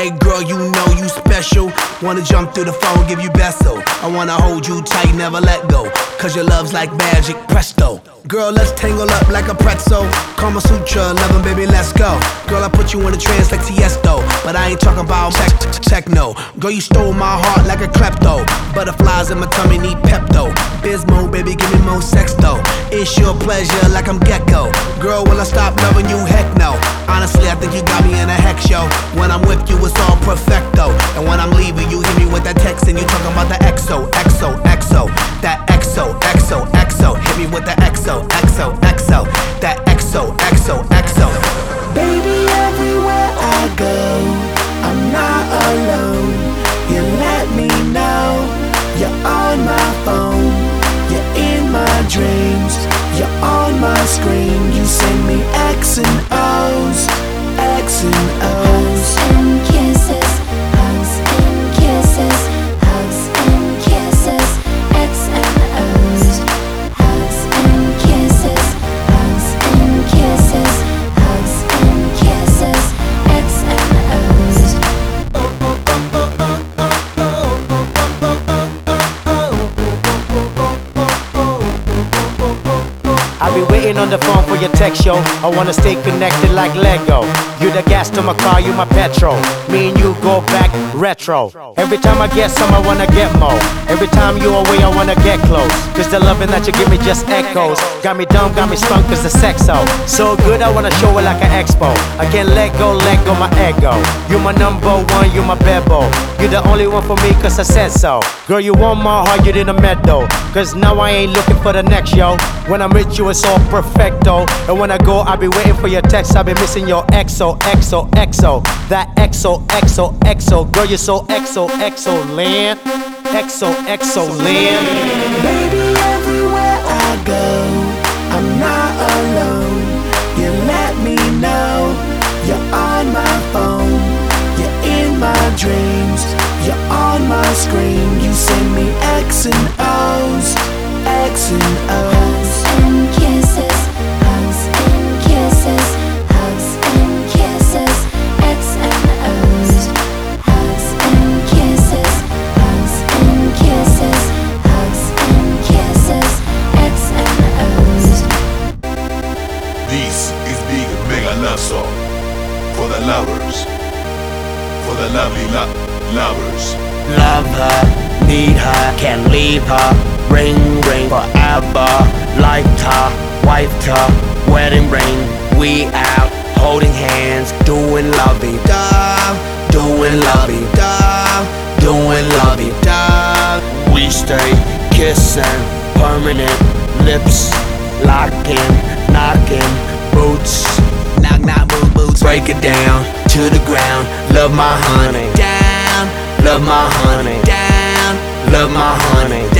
Hey girl, you know you special. Wanna jump through the phone, give you beso. I wanna hold you tight, never let go. Cause your love's like magic, presto. Girl, let's tangle up like a pretzel. Kama Sutra, loving baby, let's go. Girl, I put you in a trance like Tiesto. But I ain't talking about techno. Girl, you stole my heart like a klepto. Butterflies in my tummy need Pepto. Bismo, baby, give me more sex though. It's your pleasure like I'm Gecko. Girl, will I stop loving you? Heck no. Honestly, I think you got me in a hex show. When I'm with you, it's all perfecto. And when I'm leaving, you hit me with that text and you talking about the XO. That XO. Hit me with the XO. That XO. Baby, everywhere I go, I'm not alone. You let me know you're on my phone. You're in my dreams. You're on my screen. You send me X and O's. X and O's. Hugs and kisses. Hugs and kisses. Hugs and kisses. X and O's. Hugs and kisses. Hugs and kisses. Hugs and kisses. X and O's. I'll be waiting on the phone for your text, yo. I wanna stay connected like Lego. You the gas to my car, you my petrol. Me and you go back retro. Every time I get some, I wanna get more. Every time you away, I wanna get close. Cause the loving that you give me just echoes. Got me dumb, got me spunk cause the sex so good, I wanna show it like an expo. I can't let go my ego. You my number one, you my bebo. You the only one for me cause I said so. Girl, you want my heart, you didn't meddle. Cause now I ain't looking for the next, yo. When I'm with you, it's all perfecto. And when I go, I'll be waiting for your text. I'll be missing your XO. That XO. Girl, you're so XO land. XO land. Baby, everywhere I go, I'm not alone. You let me know you're on my phone. You're in my dreams. You're on my screen. You send me X and O's. X and O's. Hugs and kisses. Hugs and kisses. Hugs and kisses. X and O's. Hugs and kisses. Hugs and kisses. Hugs and kisses. X and O's. This is Big Mega Love Song for the lovers, for the lovely lovers. Love her, need her, can't leave her. Ring, forever. Liked her, wiped her, wedding ring. We out, holding hands, doing lovey-dove. Doing lovey-dove, doing lovey-dove. We stay kissing, permanent lips. Locking, knocking, boots. Knock, boots. Break it down to the ground. Love my honey, down. Love my honey, down. Love my honey.